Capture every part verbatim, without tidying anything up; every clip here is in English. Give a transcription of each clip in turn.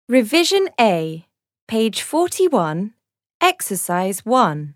Revision A, page forty-one, exercise one.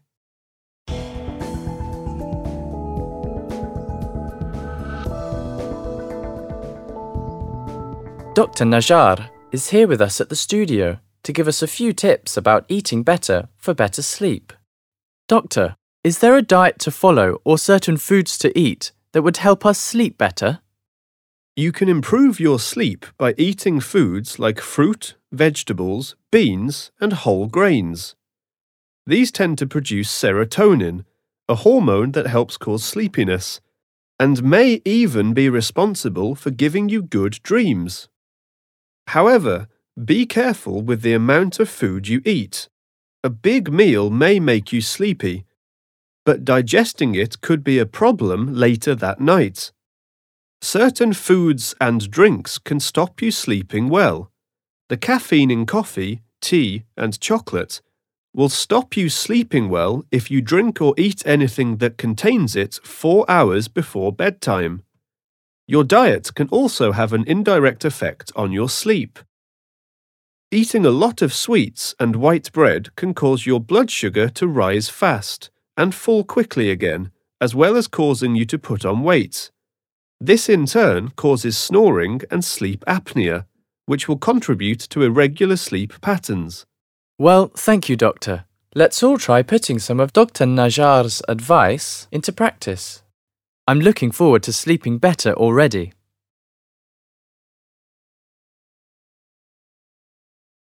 Doctor Najjar is here with us at the studio to give us a few tips about eating better for better sleep. Doctor, is there a diet to follow or certain foods to eat that would help us sleep better? You can improve your sleep by eating foods like fruit, vegetables, beans, and whole grains. These tend to produce serotonin, a hormone that helps cause sleepiness, and may even be responsible for giving you good dreams. However, be careful with the amount of food you eat. A big meal may make you sleepy, but digesting it could be a problem later that night. Certain foods and drinks can stop you sleeping well. The caffeine in coffee, tea, and chocolate will stop you sleeping well if you drink or eat anything that contains it four hours before bedtime. Your diet can also have an indirect effect on your sleep. Eating a lot of sweets and white bread can cause your blood sugar to rise fast and fall quickly again, as well as causing you to put on weight. This in turn causes snoring and sleep apnea, which will contribute to irregular sleep patterns. Well, thank you, Doctor. Let's all try putting some of Doctor Najjar's advice into practice. I'm looking forward to sleeping better already.